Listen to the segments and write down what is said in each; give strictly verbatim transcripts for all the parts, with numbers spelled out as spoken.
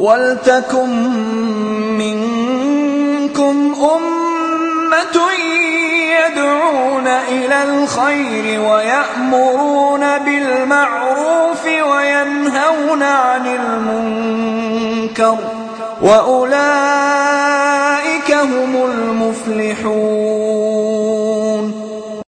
وَلْتَكُن مِّنكُمْ أُمَّةٌ يَدْعُونَ إِلَى الْخَيْرِ وَيَأْمُرُونَ بِالْمَعْرُوفِ وَيَنْهَوْنَ عَنِ الْمُنكَرِ وَأُولَئِكَ هُمُ الْمُفْلِحُونَ.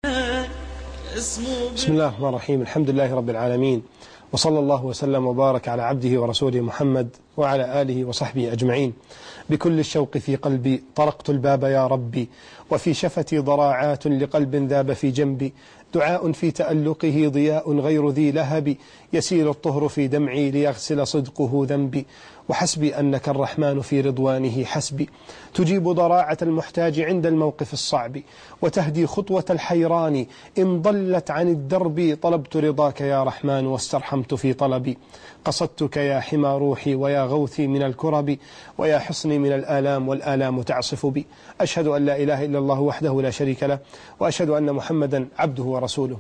بسم الله الرحمن الرحيم. الحمد لله رب العالمين، وصلى الله وسلم وبارك على عبده ورسوله محمد وعلى آله وصحبه أجمعين. بكل الشوق في قلبي طرقت الباب يا ربي، وفي شفتي ضراعات لقلب ذاب في جنبي، دعاء في تألقه ضياء غير ذي لهب، يسيل الطهر في دمعي ليغسل صدقه ذنبي، وحسبي أنك الرحمن في رضوانه حسبي، تجيب ضراعة المحتاج عند الموقف الصعب، وتهدي خطوة الحيران إن ضلت عن الدرب، طلبت رضاك يا رحمن واسترحمت في طلبي، قصدتك يا حمى روحي ويا غوثي من الكرب، ويا حصني من الآلام والآلام تعصف بي، أشهد أن لا إله إلا الله وحده لا شريك له، وأشهد أن محمدا عبده ورسوله.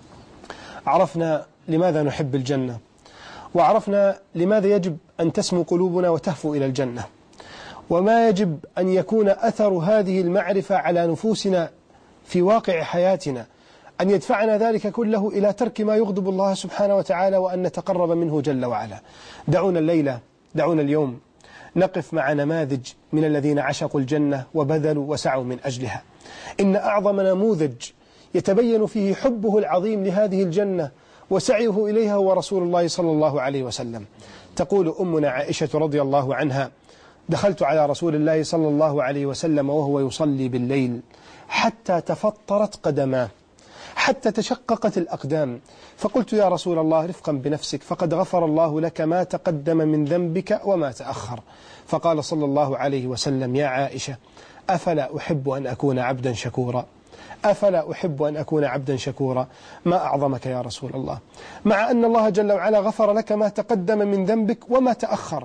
عرفنا لماذا نحب الجنة، وعرفنا لماذا يجب أن تسمو قلوبنا وتهفو إلى الجنة، وما يجب أن يكون أثر هذه المعرفة على نفوسنا في واقع حياتنا، أن يدفعنا ذلك كله إلى ترك ما يغضب الله سبحانه وتعالى، وأن نتقرب منه جل وعلا. دعونا الليلة دعونا اليوم نقف مع نماذج من الذين عشقوا الجنة وبذلوا وسعوا من أجلها. إن أعظم نموذج يتبين فيه حبه العظيم لهذه الجنة وسعيه إليها هو رسول الله صلى الله عليه وسلم. تقول أمنا عائشة رضي الله عنها: دخلت على رسول الله صلى الله عليه وسلم وهو يصلي بالليل حتى تفطرت قدماه، حتى تشققت الأقدام، فقلت: يا رسول الله رفقا بنفسك، فقد غفر الله لك ما تقدم من ذنبك وما تأخر. فقال صلى الله عليه وسلم: يا عائشة، أفلا أحب أن أكون عبدا شكورا، أفلا أحب أن أكون عبدا شكورا. ما أعظمك يا رسول الله، مع أن الله جل وعلا غفر لك ما تقدم من ذنبك وما تأخر،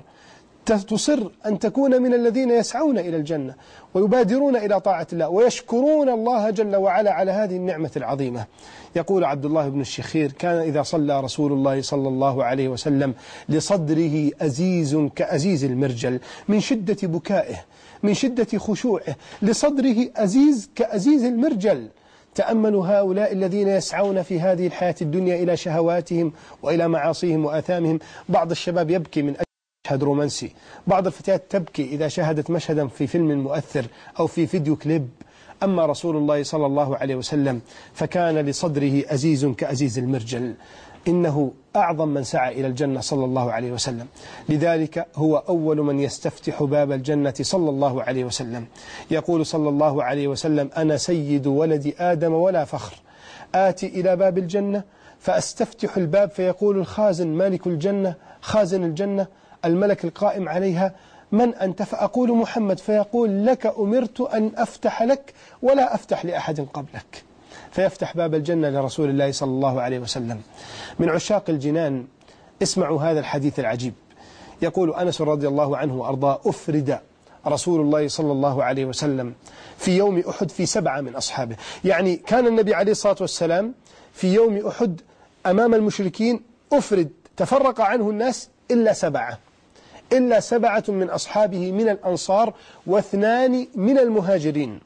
تصر أن تكون من الذين يسعون إلى الجنة ويبادرون إلى طاعة الله ويشكرون الله جل وعلا على هذه النعمة العظيمة. يقول عبد الله بن الشخير: كان إذا صلى رسول الله صلى الله عليه وسلم لصدره أزيز كأزيز المرجل من شدة بكائه، من شدة خشوعه، لصدره أزيز كأزيز المرجل. تأملوا هؤلاء الذين يسعون في هذه الحياة الدنيا إلى شهواتهم وإلى معاصيهم وآثامهم. بعض الشباب يبكي من أجل مشهد رومانسي، بعض الفتيات تبكي إذا شاهدت مشهدا في فيلم مؤثر أو في فيديو كليب. أما رسول الله صلى الله عليه وسلم فكان لصدره أزيز كأزيز المرجل. إنه أعظم من سعى إلى الجنة صلى الله عليه وسلم، لذلك هو أول من يستفتح باب الجنة صلى الله عليه وسلم. يقول صلى الله عليه وسلم: أنا سيد ولد آدم ولا فخر، آتي إلى باب الجنة فأستفتح الباب فيقول الخازن مالك الجنة، خازن الجنة، الملك القائم عليها: من أنت؟ فأقول محمد، فيقول: لك أمرت أن أفتح لك ولا أفتح لأحد قبلك، فيفتح باب الجنة لرسول الله صلى الله عليه وسلم. من عشاق الجنان اسمعوا هذا الحديث العجيب. يقول أنس رضي الله عنه وأرضاه: أفرد رسول الله صلى الله عليه وسلم في يوم أحد في سبعة من أصحابه. يعني كان النبي عليه الصلاة والسلام في يوم أحد أمام المشركين أفرد، تفرق عنه الناس إلا سبعة، إلا سبعة من أصحابه من الأنصار واثنان من المهاجرين.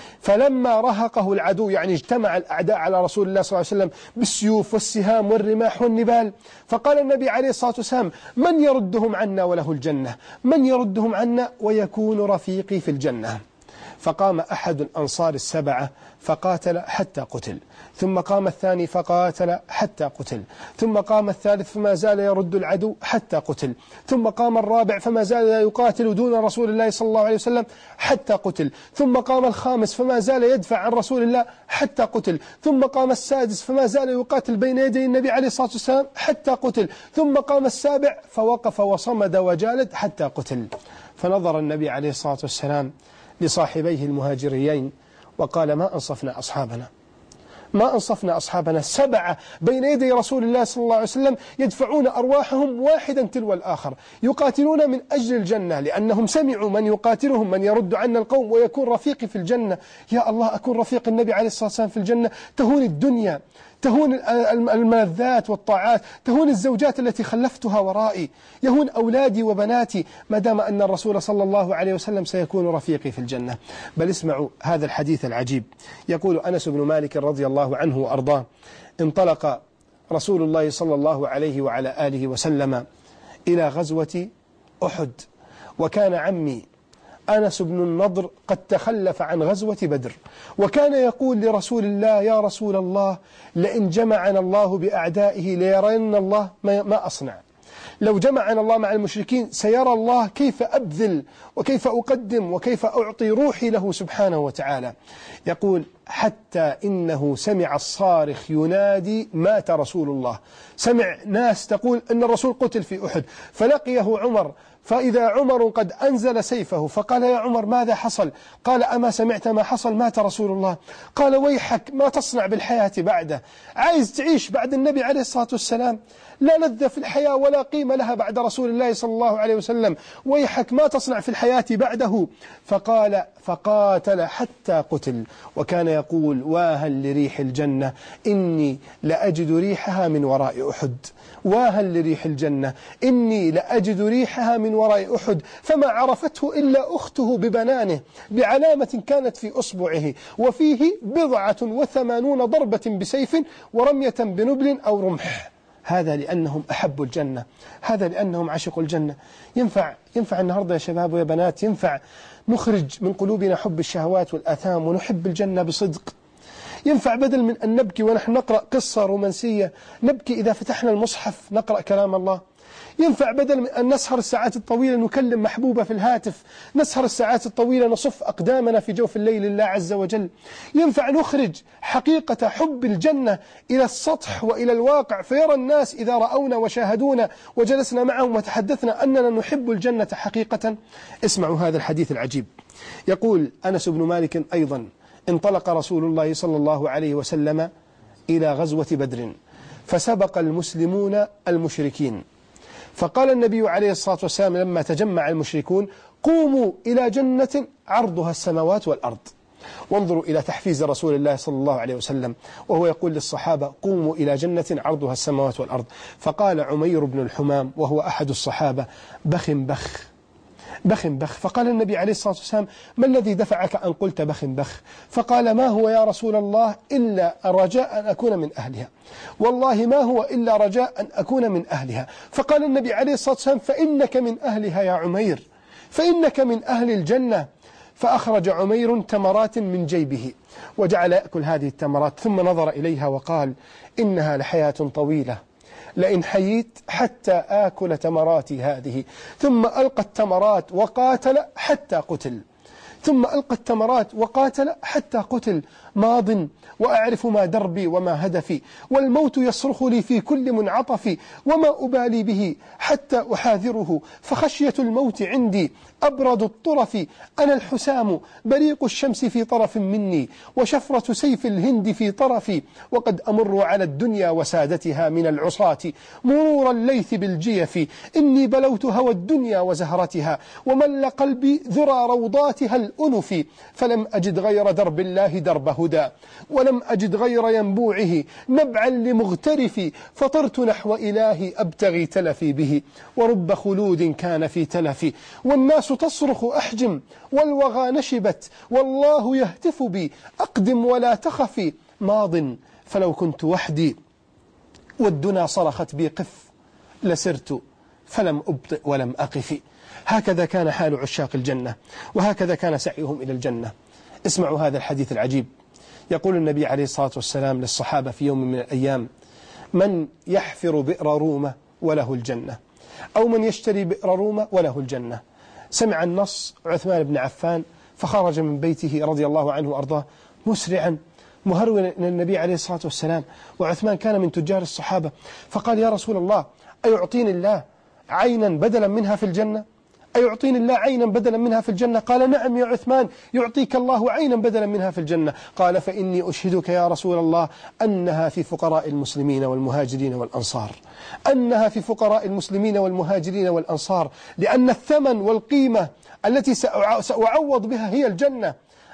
فلما رهقه العدو، يعني اجتمع الأعداء على رسول الله صلى الله عليه وسلم بالسيوف والسهام والرماح والنبال، فقال النبي عليه الصلاة والسلام: من يردهم عنا وله الجنة، من يردهم عنا ويكون رفيقي في الجنة. فقام أحد الأنصار السبعة فقاتل حتى قتل، ثم قام الثاني فقاتل حتى قتل، ثم قام الثالث فما زال يرد العدو حتى قتل، ثم قام الرابع فما زال يقاتل دون رسول الله صلى الله عليه وسلم حتى قتل، ثم قام الخامس فما زال يدفع عن رسول الله حتى قتل، ثم قام السادس فما زال يقاتل بين يدي النبي عليه الصلاة والسلام حتى قتل، ثم قام السابع فوقف وصمد وجالد حتى قتل. فنظر النبي عليه الصلاة والسلام لصاحبيه المهاجريين وقال: ما أنصفنا أصحابنا، ما أنصفنا أصحابنا، سبعة بين يدي رسول الله صلى الله عليه وسلم يدفعون أرواحهم واحدا تلو الآخر، يقاتلون من أجل الجنة، لأنهم سمعوا من يقاتلهم من يرد عنا القوم ويكون رفيقي في الجنة. يا الله، أكون رفيق النبي عليه الصلاة والسلام في الجنة، تهون الدنيا، تهون الملذات والطاعات، تهون الزوجات التي خلفتها ورائي، يهون أولادي وبناتي ما دام أن الرسول صلى الله عليه وسلم سيكون رفيقي في الجنة. بل اسمعوا هذا الحديث العجيب. يقول أنس بن مالك رضي الله عنه وأرضاه: انطلق رسول الله صلى الله عليه وعلى آله وسلم إلى غزوة أحد، وكان عمي أنس بن النضر قد تخلف عن غزوة بدر، وكان يقول لرسول الله: يا رسول الله، لئن جمعنا الله بأعدائه ليرين الله ما أصنع. لو جمعنا الله مع المشركين سيرى الله كيف أبذل وكيف أقدم وكيف أعطي روحي له سبحانه وتعالى. يقول: حتى إنه سمع الصارخ ينادي: مات رسول الله. سمع ناس تقول أن الرسول قتل في أحد، فلقيه عمر، فإذا عمر قد أنزل سيفه فقال: يا عمر ماذا حصل؟ قال: أما سمعت ما حصل؟ مات رسول الله. قال: ويحك، ما تصنع بالحياة بعده؟ عايز تعيش بعد النبي عليه الصلاة والسلام؟ لا لذة في الحياة ولا قيمة لها بعد رسول الله صلى الله عليه وسلم، ويحك ما تصنع في الحياة بعده. فقال فقاتل حتى قتل، وكان يقول: واهل لريح الجنة، إني لأجد ريحها من وراء أحد. واهل لريح الجنة، إني لأجد ريحها من وراء أحد. فما عرفته إلا أخته ببنانه بعلامة كانت في أصبعه، وفيه بضعة وثمانون ضربة بسيف ورمية بنبل أو رمح. هذا لأنهم أحبوا الجنة، هذا لأنهم عشقوا الجنة. ينفع ينفع النهاردة يا شباب ويا بنات، ينفع نخرج من قلوبنا حب الشهوات والآثام ونحب الجنة بصدق. ينفع بدل من أن نبكي ونحن نقرأ قصة رومانسية نبكي إذا فتحنا المصحف نقرأ كلام الله. ينفع بدل من أن نسهر الساعات الطويلة نكلم محبوبة في الهاتف نسهر الساعات الطويلة نصف أقدامنا في جوف الليل لله عز وجل. ينفع نخرج حقيقة حب الجنة إلى السطح وإلى الواقع، فيرى الناس إذا رأونا وشاهدونا وجلسنا معهم وتحدثنا أننا نحب الجنة حقيقة. اسمعوا هذا الحديث العجيب. يقول أنس بن مالك أيضا: انطلق رسول الله صلى الله عليه وسلم إلى غزوة بدر، فسبق المسلمون المشركين، فقال النبي عليه الصلاة والسلام لما تجمع المشركون: قوموا إلى جنة عرضها السماوات والأرض. وانظروا إلى تحفيز رسول الله صلى الله عليه وسلم وهو يقول للصحابة: قوموا إلى جنة عرضها السماوات والأرض. فقال عمير بن الحمام وهو أحد الصحابة: بخ بخ بخ بخ. فقال النبي عليه الصلاة والسلام: ما الذي دفعك أن قلت بخ بخ؟ فقال: ما هو يا رسول الله إلا رجاء أن أكون من أهلها، والله ما هو إلا رجاء أن أكون من أهلها. فقال النبي عليه الصلاة والسلام: فإنك من أهلها يا عمير، فإنك من أهل الجنة. فأخرج عمير تمرات من جيبه وجعل يأكل هذه التمرات، ثم نظر إليها وقال: إنها لحياة طويلة، لئن حييت حتى آكل تمراتي هذه. ثم ألقى التمرات وقاتل حتى قتل، ثم ألقى التمرات وقاتل حتى قتل. ماض وأعرف ما دربي وما هدفي، والموت يصرخ لي في كل منعطف، وما أبالي به حتى أحاذره، فخشية الموت عندي أبرد الطرف. أنا الحسام بريق الشمس في طرف مني، وشفرة سيف الهند في طرفي، وقد أمر على الدنيا وسادتها من العصاة مرور الليث بالجيف. إني بلوت هوى الدنيا وزهرتها، ومل قلبي ذرى روضاتها الأنف، فلم أجد غير درب الله درب هدى، ولم أجد غير ينبوعه نبعا لمغترف، فطرت نحو إلهي أبتغي تلفي به، ورب خلود كان في تلفي، والناس تصرخ أحجم والوغى نشبت، والله يهتف بي أقدم ولا تخفي. ماض فلو كنت وحدي والدنا صرخت بي قف، لسرت فلم أبطئ ولم أقف. هكذا كان حال عشاق الجنة، وهكذا كان سعيهم إلى الجنة. اسمعوا هذا الحديث العجيب. يقول النبي عليه الصلاة والسلام للصحابة في يوم من الأيام: من يحفر بئر رومة وله الجنة، أو من يشتري بئر رومة وله الجنة. سمع النص عثمان بن عفان فخرج من بيته رضي الله عنه وأرضاه مسرعا مهرولا إلى النبي عليه الصلاة والسلام، وعثمان كان من تجار الصحابة، فقال: يا رسول الله، أيعطيني الله عينا بدلا منها في الجنة؟ أيعطيني الله عينا بدلا منها في الجنة؟ قال: نعم يا عثمان، يعطيك الله عينا بدلا منها في الجنة. قال: فإني أشهدك يا رسول الله أنها في فقراء المسلمين والمهاجرين والأنصار، أنها في فقراء المسلمين والمهاجرين والأنصار، لأن الثمن والقيمة التي سأعوض بها هي الجنة.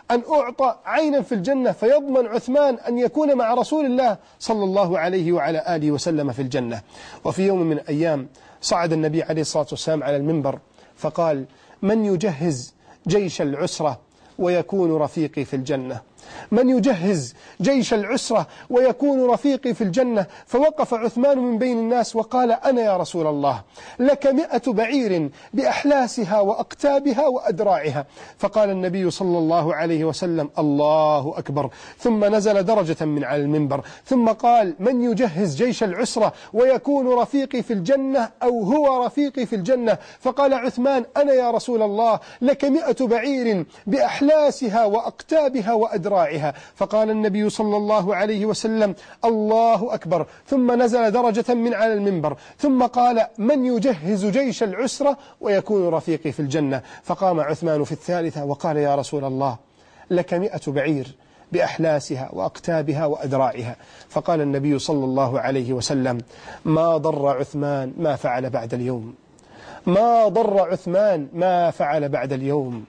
أن أعطى عينا في الجنة فيضمن عثمان أن يكون مع رسول الله صلى الله عليه وعلى آله وسلم في الجنة. وفي يوم من الأيام صعد النبي عليه الصلاة والسلام على المنبر فقال: من يجهز جيش العسرة ويكون رفيقي في الجنة؟ من يجهز جيش العسرة ويكون رفيقي في الجنة؟ فوقف عثمان من بين الناس وقال: أنا يا رسول الله، لك مئة بعير بأحلاسها وأقتابها وأدراعها. فقال النبي صلى الله عليه وسلم: الله أكبر، ثم نزل درجة من على المنبر ثم قال: من يجهز جيش العسرة ويكون رفيقي في الجنة أو هو رفيقي في الجنة؟ فقال عثمان: أنا يا رسول الله، لك مئة بعير بأحلاسها وأقتابها وأدراعها. فقال النبي صلى الله عليه وسلم: الله أكبر، ثم نزل درجة من على المنبر ثم قال: من يجهز جيش العسرة ويكون رفيقي في الجنة؟ فقام عثمان في الثالثة وقال: يا رسول الله، لك مئة بعير بأحلاسها وأقتابها وأدراعها. فقال النبي صلى الله عليه وسلم: ما ضر عثمان ما فعل بعد اليوم، ما ضر عثمان ما فعل بعد اليوم.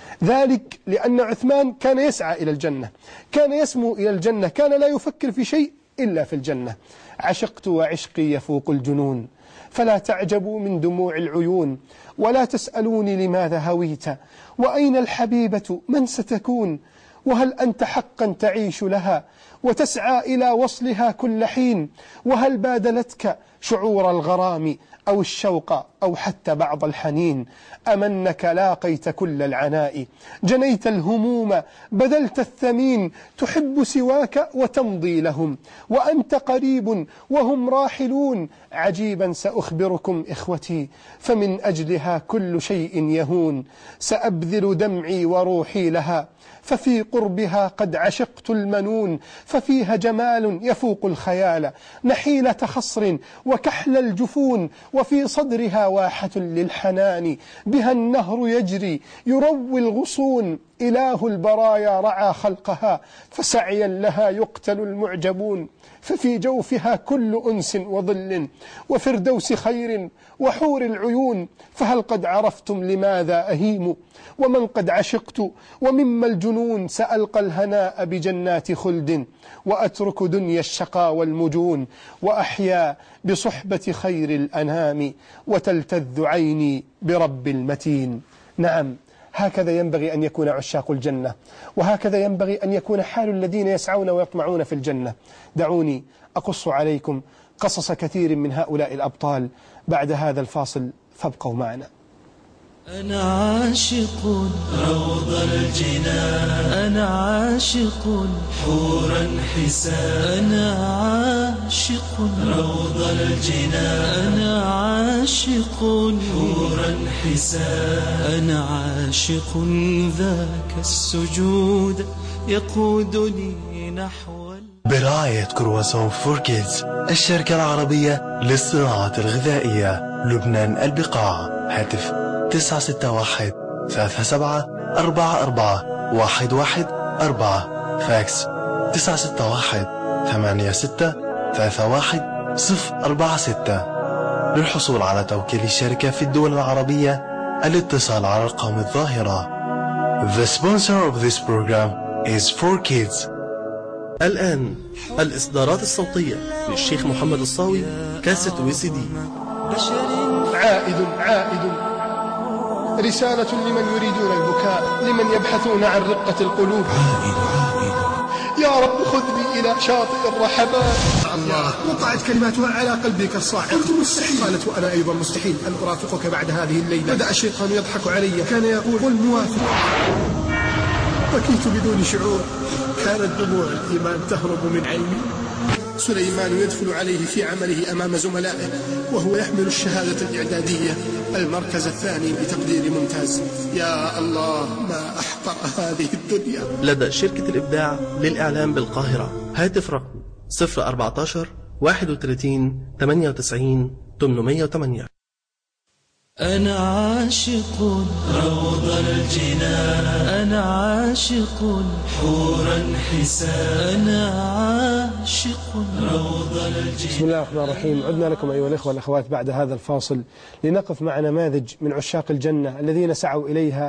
ذلك لأن عثمان كان يسعى إلى الجنة، كان يسمو إلى الجنة، كان لا يفكر في شيء إلا في الجنة. عشقت وعشقي يفوق الجنون، فلا تعجبوا من دموع العيون، ولا تسألوني لماذا هويت، وأين الحبيبة من ستكون، وهل أنت حقا تعيش لها وتسعى إلى وصلها كل حين، وهل بادلتك شعور الغرام أو الشوق أو حتى بعض الحنين، أمنك لاقيت كل العناء، جنيت الهموم بذلت الثمين، تحب سواك وتمضي لهم، وأنت قريب وهم راحلون، عجيبا سأخبركم إخوتي، فمن أجلها كل شيء يهون، سأبذل دمعي وروحي لها، ففي قربها قد عشقت المنون، ففيها جمال يفوق الخيال، نحيلة خصر وكحل الجفون، وفي صدرها واحة للحنان، بها النهر يجري يروي الغصون، إله البرايا رعى خلقها، فسعيا لها يقتل المعجبون، ففي جوفها كل أنس وظل، وفردوس خير وحور العيون، فهل قد عرفتم لماذا أهيم، ومن قد عشقت ومما الجنون، سألقى الهناء بجنات خلد، وأترك دنيا الشقى والمجون، وأحيا بصحبة خير الأنام، وتلتذ عيني برب المتين. نعم، هكذا ينبغي أن يكون عشاق الجنة، وهكذا ينبغي أن يكون حال الذين يسعون ويطمعون في الجنة. دعوني أقص عليكم قصص كثير من هؤلاء الأبطال بعد هذا الفاصل، فابقوا معنا. أنا عاشق روض الجنان، أنا عاشق حورا حسان، أنا عاشق روض الجنان، أنا عاشق حورا حسان، أنا عاشق ذاك السجود يقودني نحو. برعاية كرواسون فور كيدز، الشركة العربية للصناعة الغذائية، لبنان البقاع. هاتف تسعة ستة واحد ثلاثة سبعة أربعة أربعة واحد واحد أربعة. فاكس تسعة ستة واحد ثمانية ستة ثلاثة واحد صفر أربعة ستة. للحصول على توكيل الشركة في الدول العربية الاتصال على الأرقام الظاهرة. The sponsor of this program is فور كيدز. الآن الإصدارات الصوتية للشيخ محمد الصاوي، كاسة وي سي دي. عائد عائد، رسالة لمن يريدون البكاء، لمن يبحثون عن رقة القلوب. عائد عائد، يا رب خذني إلى شاطئ الرحبات. الله، وقعت كلماتها على قلبي كالصاعقة. قلت مستحيل. قالت وأنا أيضا مستحيل أن أرافقك بعد هذه الليلة. بدأ الشيطان يضحك علي، كان يقول قل موافق. بكيت بدون شعور، كانت دموع الإيمان تهرب من عيني. سليمان يدخل عليه في عمله أمام زملائه وهو يحمل الشهادة الإعدادية، المركز الثاني بتقدير ممتاز. يا الله، ما أحقر هذه الدنيا. لدى شركة الإبداع للإعلام بالقاهرة، هاتف رقم صفر أربعة عشر واحد وثلاثين ثمانية وتسعين ثمانمائة وثمانية. أنا عاشق روض الجنان، أنا عاشق حورا حسان، أنا عاشق روض الجنان. بسم الله الرحمن الرحيم. عدنا لكم أيها الإخوة والأخوات بعد هذا الفاصل لنقف مع نماذج من عشاق الجنة الذين سعوا إليها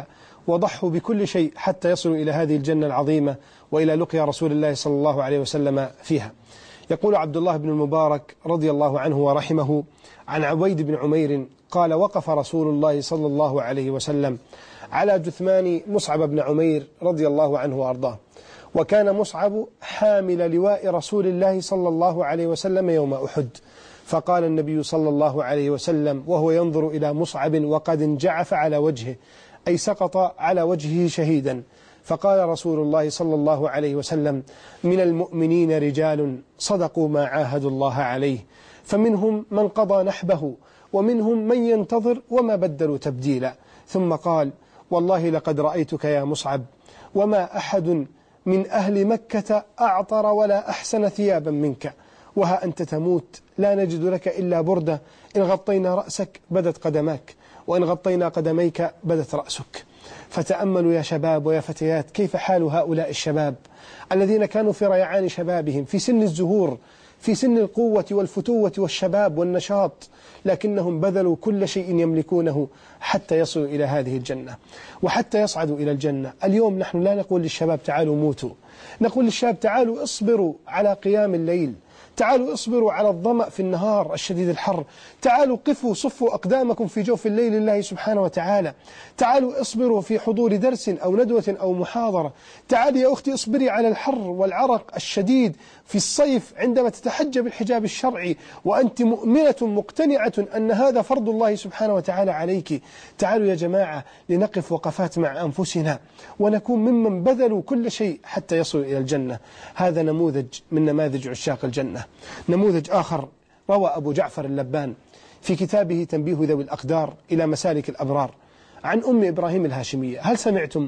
وضحوا بكل شيء حتى يصلوا إلى هذه الجنة العظيمة وإلى لقيا رسول الله صلى الله عليه وسلم فيها. يقول عبد الله بن المبارك رضي الله عنه ورحمه عن عبيد بن عمير قال: وقف رسول الله صلى الله عليه وسلم على جثمان مصعب بن عمير رضي الله عنه وأرضاه، وكان مصعب حامل لواء رسول الله صلى الله عليه وسلم يوم أحد، فقال النبي صلى الله عليه وسلم وهو ينظر إلى مصعب وقد انجعف على وجهه، أي سقط على وجهه شهيدا، فقال رسول الله صلى الله عليه وسلم: من المؤمنين رجال صدقوا ما عاهدوا الله عليه، فمنهم من قضى نحبه ومنهم من ينتظر وما بدلوا تبديلا. ثم قال: والله لقد رأيتك يا مصعب وما أحد من أهل مكة أعطر ولا أحسن ثيابا منك، وها أنت تموت لا نجد لك إلا بردة، إن غطينا رأسك بدت قدماك، وإن غطينا قدميك بدت رأسك. فتأملوا يا شباب ويا فتيات كيف حال هؤلاء الشباب الذين كانوا في ريعان شبابهم، في سن الزهور، في سن القوة والفتوة والشباب والنشاط، لكنهم بذلوا كل شيء يملكونه حتى يصلوا إلى هذه الجنة وحتى يصعدوا إلى الجنة. اليوم نحن لا نقول للشباب تعالوا موتوا، نقول للشباب تعالوا اصبروا على قيام الليل، تعالوا اصبروا على الظمأ في النهار الشديد الحر، تعالوا قفوا صفوا أقدامكم في جوف الليل لله سبحانه وتعالى، تعالوا اصبروا في حضور درس أو ندوة أو محاضرة، تعالي يا أختي اصبري على الحر والعرق الشديد في الصيف عندما تتحجب الحجاب الشرعي وأنت مؤمنة مقتنعة أن هذا فرض الله سبحانه وتعالى عليك. تعالوا يا جماعة لنقف وقفات مع أنفسنا ونكون ممن بذلوا كل شيء حتى يصلوا إلى الجنة. هذا نموذج من نماذج عشاق الجنة. نموذج آخر روى أبو جعفر اللبان في كتابه تنبيه ذوي الأقدار إلى مسالك الأبرار عن أم إبراهيم الهاشمية. هل سمعتم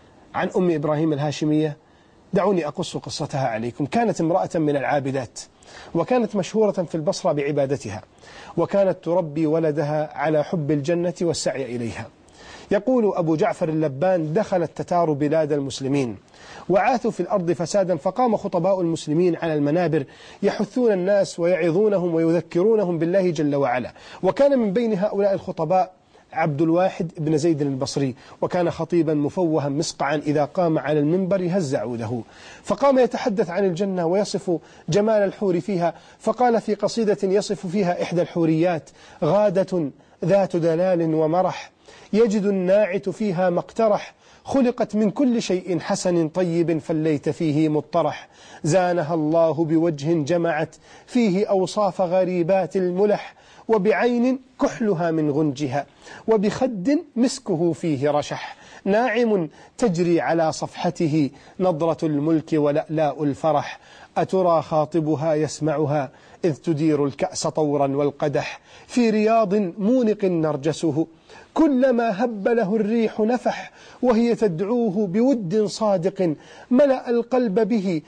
عن أم إبراهيم الهاشمية؟ دعوني أقص قصتها عليكم. كانت امرأة من العابدات، وكانت مشهورة في البصرة بعبادتها، وكانت تربي ولدها على حب الجنة والسعي إليها. يقول أبو جعفر اللبان: دخل التتار بلاد المسلمين وعاثوا في الأرض فسادا، فقام خطباء المسلمين على المنابر يحثون الناس ويعظونهم ويذكرونهم بالله جل وعلا. وكان من بين هؤلاء الخطباء عبد الواحد بن زيد البصري، وكان خطيبا مفوها مسقعا إذا قام على المنبر هز عوده، فقام يتحدث عن الجنة ويصف جمال الحور فيها، فقال في قصيدة يصف فيها إحدى الحوريات: غادة ذات دلال ومرح، يجد الناعت فيها مقترح، خلقت من كل شيء حسن طيب فالليت فيه مطرح، زانها الله بوجه جمعت فيه أوصاف غريبات الملح، وبعين كحلها من غنجها، وبخد مسكه فيه رشح، ناعم تجري على صفحته نضرة الملك ولألاء الفرح، أترى خاطبها يسمعها إذ تدير الكأس طورا والقدح، في رياض مونق نرجسه كلما هب له الريح نفح، وهي تدعوه بود صادق ملأ القلب به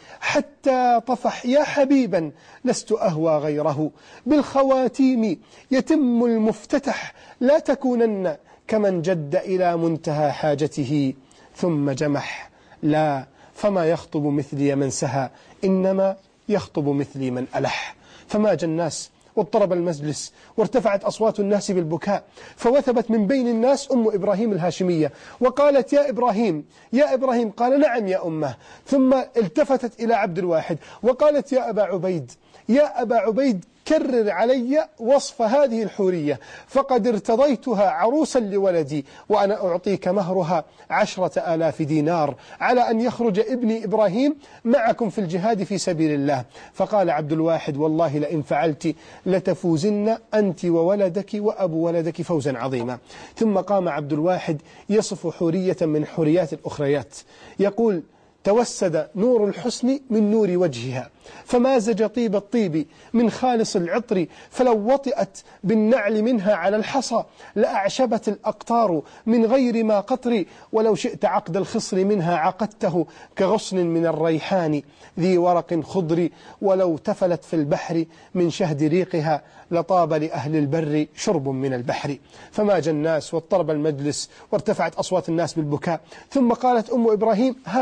حتى طفح، يا حبيبا لست أهوى غيره، بالخواتيم يتم المفتتح، لا تكونن كمن جد إلى منتهى حاجته ثم جمح، لا فما يخطب مثلي من سهى، إنما يخطب مثلي من ألح. فماج الناس واضطرب المجلس وارتفعت أصوات الناس بالبكاء، فوثبت من بين الناس أم إبراهيم الهاشمية وقالت: يا إبراهيم يا إبراهيم. قال: نعم يا أمه. ثم التفتت إلى عبد الواحد وقالت: يا أبا عبيد يا أبا عبيد كرر علي وصف هذه الحورية، فقد ارتضيتها عروسا لولدي، وأنا أعطيك مهرها عشرة آلاف دينار على أن يخرج ابني إبراهيم معكم في الجهاد في سبيل الله. فقال عبد الواحد: والله لئن فعلت لتفوزن أنت وولدك وأبو ولدك فوزا عظيما. ثم قام عبد الواحد يصف حورية من حوريات الأخريات، يقول: توسد نور الحسن من نور وجهها، فمازج طيب الطيب من خالص العطر، فلو وطئت بالنعل منها على الحصى لأعشبت الأقطار من غير ما قطر، ولو شئت عقد الخصر منها عقدته كغصن من الريحان ذي ورق خضر، ولو تفلت في البحر من شهد ريقها لطاب لأهل البر شرب من البحر. فماج الناس واضطرب المجلس وارتفعت أصوات الناس بالبكاء. ثم قالت أم إبراهيم: هذه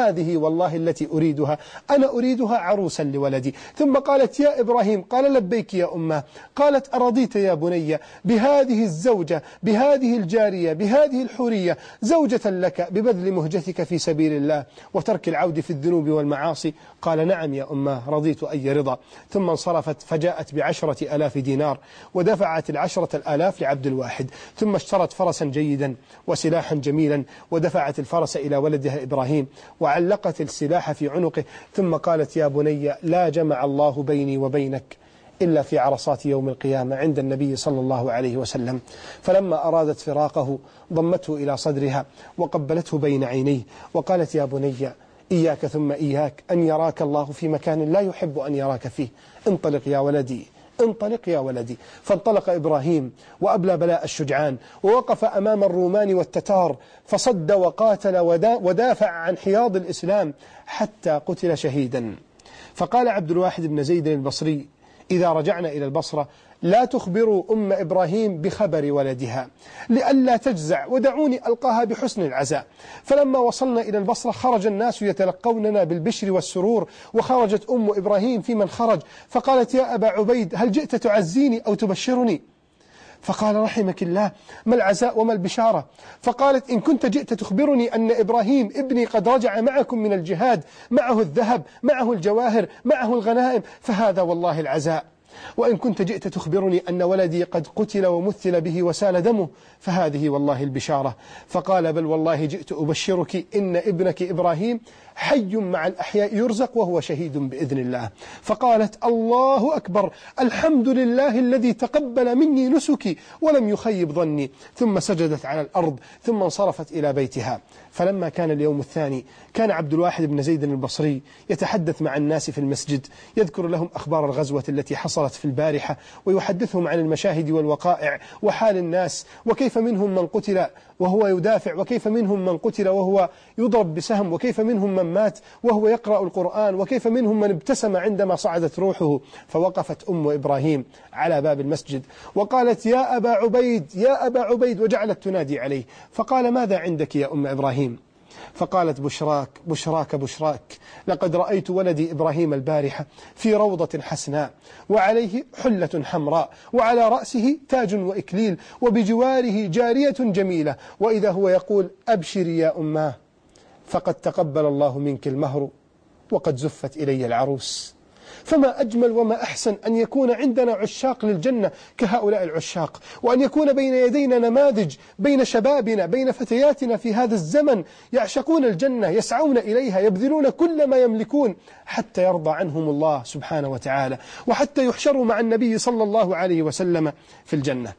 والله التي أريدها، أنا أريدها عروسا لولدي. ثم قالت يا إبراهيم، قال لبيك يا أمه. قالت أرضيت يا بني بهذه الزوجة، بهذه الجارية، بهذه الحورية زوجة لك ببذل مهجتك في سبيل الله وترك العود في الذنوب والمعاصي؟ قال نعم يا أمه، رضيت أي رضا. ثم انصرفت فجاءت بعشرة ألاف دينار ودفعت العشرة الآلاف لعبد الواحد، ثم اشترت فرسا جيدا وسلاحا جميلا ودفعت الفرس إلى ولدها إبراهيم وعلقت السلاح في عنقه، ثم قالت يا بني لا جمع الله بيني وبينك إلا في عرصات يوم القيامة عند النبي صلى الله عليه وسلم. فلما أرادت فراقه ضمته إلى صدرها وقبلته بين عينيه وقالت يا بني إياك ثم إياك أن يراك الله في مكان لا يحب أن يراك فيه، انطلق يا ولدي، انطلق يا ولدي. فانطلق إبراهيم وأبلى بلاء الشجعان ووقف أمام الرومان والتتار فصد وقاتل ودافع عن حياض الإسلام حتى قتل شهيدا. فقال عبد الواحد بن زيد البصري إذا رجعنا إلى البصرة لا تخبروا أم إبراهيم بخبر ولدها لئلا تجزع ودعوني ألقاها بحسن العزاء. فلما وصلنا إلى البصرة خرج الناس يتلقوننا بالبشر والسرور، وخرجت أم إبراهيم في من خرج فقالت يا أبا عبيد هل جئت تعزيني أو تبشرني؟ فقال رحمك الله ما العزاء وما البشارة؟ فقالت إن كنت جئت تخبرني أن إبراهيم ابني قد رجع معكم من الجهاد، معه الذهب، معه الجواهر، معه الغنائم، فهذا والله العزاء. وإن كنت جئت تخبرني أن ولدي قد قتل ومثل به وسال دمه فهذه والله البشارة. فقال بل والله جئت أبشرك إن ابنك إبراهيم حي مع الأحياء يرزق وهو شهيد بإذن الله. فقالت الله أكبر، الحمد لله الذي تقبل مني نسكي ولم يخيب ظني، ثم سجدت على الأرض ثم انصرفت إلى بيتها. فلما كان اليوم الثاني كان عبد الواحد بن زيد البصري يتحدث مع الناس في المسجد يذكر لهم أخبار الغزوة التي حصلت في البارحة ويحدثهم عن المشاهد والوقائع وحال الناس، وكيف منهم من قتل وهو يدافع، وكيف منهم من قتل وهو يضرب بسهم، وكيف منهم من مات وهو يقرأ القرآن، وكيف منهم من ابتسم عندما صعدت روحه. فوقفت أم إبراهيم على باب المسجد وقالت يا أبا عبيد يا أبا عبيد، وجعلت تنادي عليه. فقال ماذا عندك يا أم إبراهيم؟ فقالت بشراك بشراك بشراك، لقد رأيت ولدي إبراهيم البارحة في روضة حسناء وعليه حلة حمراء وعلى رأسه تاج وإكليل وبجواره جارية جميلة، وإذا هو يقول أبشري يا أماه فقد تقبل الله منك المهر وقد زفت إلي العروس. فما أجمل وما أحسن أن يكون عندنا عشاق للجنة كهؤلاء العشاق، وأن يكون بين يدينا نماذج بين شبابنا بين فتياتنا في هذا الزمن يعشقون الجنة، يسعون إليها، يبذلون كل ما يملكون حتى يرضى عنهم الله سبحانه وتعالى، وحتى يحشروا مع النبي صلى الله عليه وسلم في الجنة.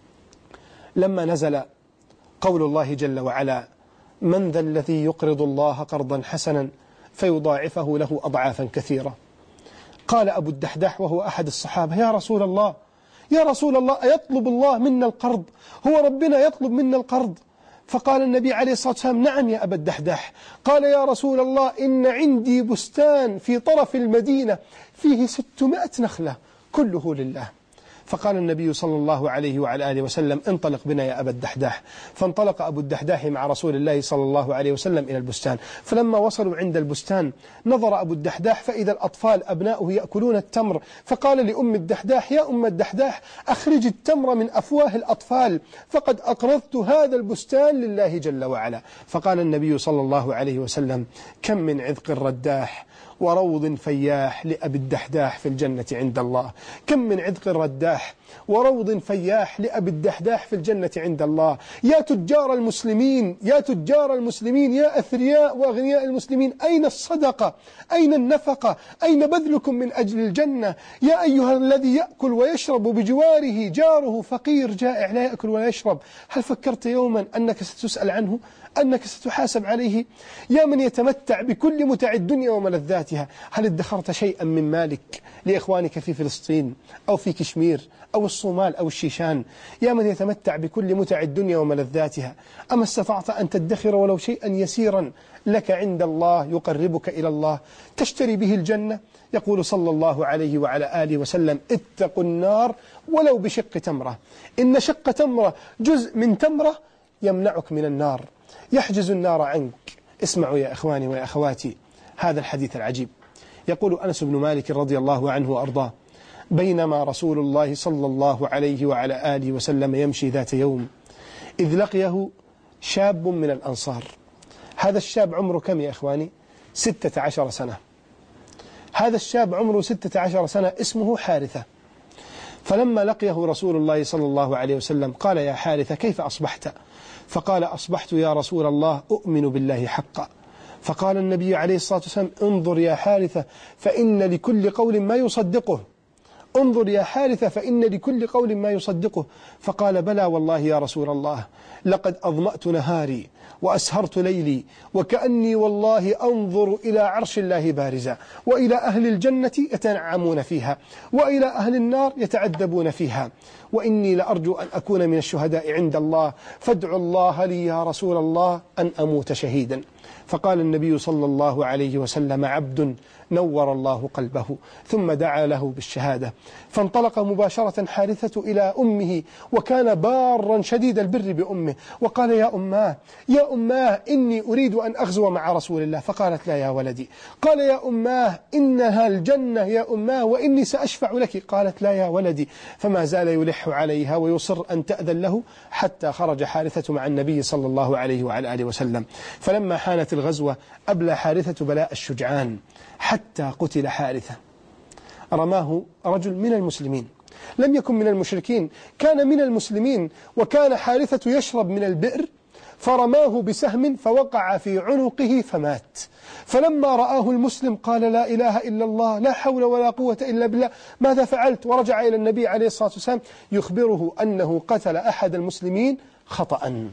لما نزل قول الله جل وعلا من ذا الذي يقرض الله قرضا حسنا فيضاعفه له أضعافا كثيرة، قال أبو الدحداح وهو أحد الصحابة يا رسول الله يا رسول الله أيطلب الله منا القرض؟ هو ربنا يطلب منا القرض؟ فقال النبي عليه الصلاة والسلام نعم يا أبا الدحداح. قال يا رسول الله إن عندي بستان في طرف المدينة فيه ستمائة نخلة كله لله. فقال النبي صلى الله عليه وعلى آله وسلم انطلق بنا يا أبا الدحداح. فانطلق أبو الدحداح مع رسول الله صلى الله عليه وسلم إلى البستان. فلما وصلوا عند البستان نظر أبو الدحداح فإذا الأطفال أبناؤه يأكلون التمر، فقال لأم الدحداح يا أم الدحداح أخرج التمر من أفواه الأطفال فقد أقرضت هذا البستان لله جل وعلا. فقال النبي صلى الله عليه وسلم كم من عذق رداح وروض فياح لأبي الدحداح في الجنة عند الله، كم من عذق رداح وروض فياح لأبي الدحداح في الجنة عند الله. يا تجار المسلمين يا تجار المسلمين يا أثرياء وأغنياء المسلمين، أين الصدقة؟ أين النفقة؟ أين بذلكم من أجل الجنة؟ يا أيها الذي يأكل ويشرب بجواره جاره فقير جائع لا يأكل ولا يشرب، هل فكرت يوما أنك ستسأل عنه؟ أنك ستحاسب عليه؟ يا من يتمتع بكل متع الدنيا وملذاتها، هل ادخرت شيئا من مالك لإخوانك في فلسطين أو في كشمير أو الصومال أو الشيشان؟ يا من يتمتع بكل متع الدنيا وملذاتها، أما استطعت أن تدخر ولو شيئا يسيرا لك عند الله يقربك إلى الله تشتري به الجنة؟ يقول صلى الله عليه وعلى آله وسلم اتقوا النار ولو بشق تمرة، إن شق تمرة جزء من تمرة يمنعك من النار، يحجز النار عنك. اسمعوا يا إخواني ويا أخواتي، هذا الحديث العجيب. يقول أنس بن مالك رضي الله عنه وأرضاه: بينما رسول الله صلى الله عليه وعلى آله وسلم يمشي ذات يوم إذ لقيه شاب من الأنصار. هذا الشاب عمره كم يا إخواني؟ ستة عشر سنة. هذا الشاب عمره ستة عشر سنة اسمه حارثة. فلما لقيه رسول الله صلى الله عليه وسلم قال: يا حارثة كيف أصبحت؟ فقال: أصبحت يا رسول الله أؤمن بالله حقا. فقال النبي عليه الصلاة والسلام: انظر يا حارثة فإن لكل قول ما يصدقه. انظر يا حارثة فإن لكل قول ما يصدقه. فقال: بلى والله يا رسول الله، لقد أظمأت نهاري وأسهرت ليلي، وكأني والله أنظر إلى عرش الله بارزا، وإلى أهل الجنة يتنعمون فيها، وإلى أهل النار يتعذبون فيها، وإني لأرجو أن أكون من الشهداء عند الله، فادعوا الله لي يا رسول الله أن أموت شهيدا. فقال النبي صلى الله عليه وسلم: عبد نور الله قلبه، ثم دعا له بالشهادة. فانطلق مباشرة حارثة إلى أمه، وكان بارا شديد البر بأمه، وقال: يا أماه يا أماه إني أريد أن أغزو مع رسول الله. فقالت: لا يا ولدي. قال: يا أماه إنها الجنة يا أماه وإني سأشفع لك. قالت: لا يا ولدي. فما زال يلح عليها ويصر أن تأذن له حتى خرج حارثة مع النبي صلى الله عليه وعلى آله وسلم. فلما حانت الغزوة أبلى حارثة بلاء الشجعان حتى قتل حارثة. رماه رجل من المسلمين، لم يكن من المشركين، كان من المسلمين، وكان حارثة يشرب من البئر، فرماه بسهم فوقع في عنقه فمات. فلما رآه المسلم قال: لا إله إلا الله، لا حول ولا قوة إلا بالله، ماذا فعلت؟ ورجع إلى النبي عليه الصلاة والسلام يخبره أنه قتل أحد المسلمين خطأ.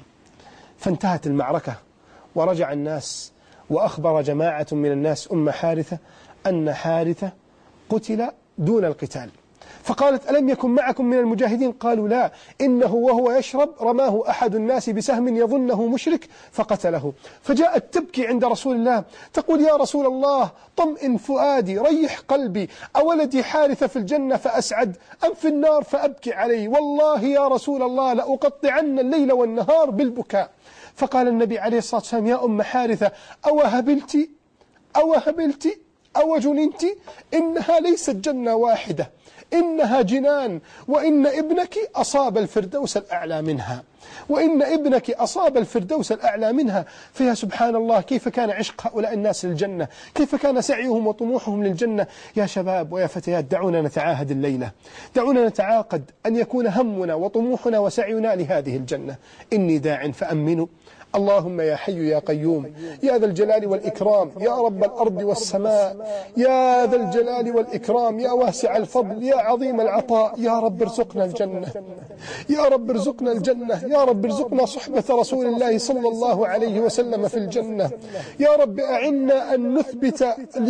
فانتهت المعركة، ورجع الناس وأخبر جماعة من الناس أم حارثة أن حارثة قتل دون القتال. فقالت: ألم يكن معكم من المجاهدين؟ قالوا: لا، إنه وهو يشرب رماه أحد الناس بسهم يظنه مشرك فقتله. فجاءت تبكي عند رسول الله تقول: يا رسول الله، طمئن فؤادي، ريح قلبي، أولدي حارثة في الجنة فأسعد أم في النار فأبكي عليه؟ والله يا رسول الله لأقطعن الليل والنهار بالبكاء. فقال النبي عليه الصلاة والسلام: يا أم حارثة، أو هبلت أو هبلت أو جننت؟ إنها ليست جنة واحدة، إنها جنان، وإن ابنك أصاب الفردوس الأعلى منها، وإن ابنك أصاب الفردوس الأعلى منها. فيا سبحان الله، كيف كان عشق هؤلاء الناس للجنة، كيف كان سعيهم وطموحهم للجنة. يا شباب ويا فتيات، دعونا نتعاهد الليلة، دعونا نتعاقد أن يكون همنا وطموحنا وسعينا لهذه الجنة. إني داع فأمنوا. اللهم يا حي يا قيوم يا ذا الجلال والإكرام، يا رب الأرض والسماء، يا ذا الجلال والإكرام، يا واسع الفضل، يا عظيم العطاء، يا رب ارزقنا الجنة، يا رب ارزقنا الجنة، يا رب ارزقنا صحبة رسول الله صلى الله عليه وسلم في الجنة. يا رب أعنا أن نثبت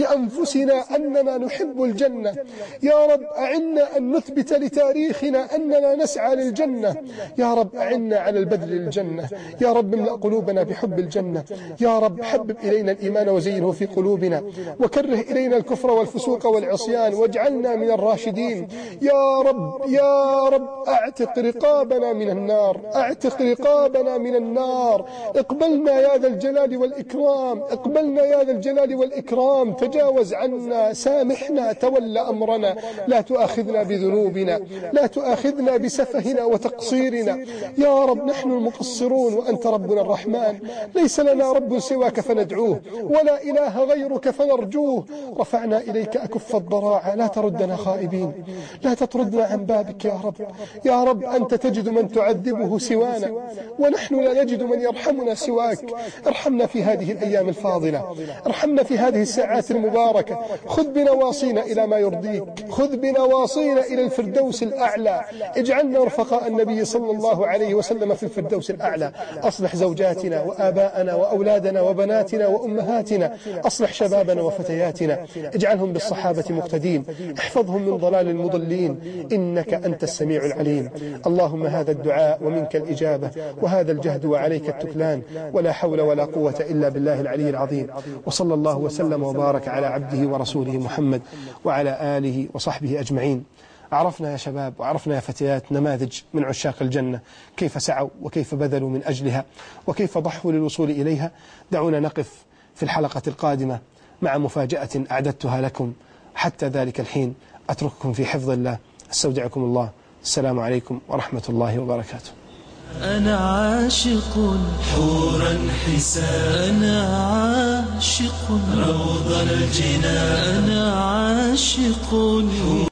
لأنفسنا أننا نحب الجنة، يا رب أعنا أن نثبت لتاريخنا أننا نسعى للجنة، يا رب أعنا على البذل للجنة، يا رب املأ قلوبنا بحب الجنة، يا رب حبب إلينا الإيمان وزينه في قلوبنا، وكره إلينا الكفر والفسوق والعصيان واجعلنا من الراشدين. يا رب يا رب أعتق رقابنا من النار، أعتق رقابنا من النار، اقبلنا يا ذا الجلال والإكرام، اقبلنا يا ذا الجلال والإكرام، تجاوز عنا، سامحنا، تولى أمرنا، لا تؤاخذنا بذنوبنا، لا تؤاخذنا بسفهنا وتقصيرنا. يا رب نحن المقصرون وأنت ربنا الرحمن، ليس لنا رب سواك فندعوه، ولا إله غيرك فنرجوه. رفعنا إليك أكف الضراعة، لا تردنا خائبين، لا تطردنا عن بابك يا رب. يا رب أنت تجد من تعذبه سوانا، ونحن لا نجد من يرحمنا سواك. ارحمنا في هذه الأيام الفاضلة، ارحمنا في هذه الساعات المباركة، خذ بنواصينا إلى ما يرضيك، خذ بنواصينا إلى الفردوس الأعلى، اجعلنا رفقاء النبي صلى الله عليه وسلم في الفردوس الأعلى. أصلح زوجاتنا وآباءنا وأولادنا وبناتنا وأمهاتنا، أصلح شبابنا وفتياتنا، اجعلهم بالصحابة مقتدين، احفظهم من ضلال المضلين، إنك أنت السميع العليم. اللهم هذا الدعاء ومنك الإجابة، وهذا الجهد وعليك التكلان، ولا حول ولا قوة إلا بالله العلي العظيم. وصلى الله وسلم وبارك على عبده ورسوله محمد وعلى آله وصحبه أجمعين. عرفنا يا شباب وعرفنا يا فتيات نماذج من عشاق الجنة، كيف سعوا وكيف بذلوا من أجلها وكيف ضحوا للوصول إليها. دعونا نقف في الحلقة القادمة مع مفاجأة أعددتها لكم. حتى ذلك الحين أترككم في حفظ الله، استودعكم الله. السلام عليكم ورحمة الله وبركاته. أنا عاشق حورا حسان، أنا عاشق روض الجنان، أنا عاشق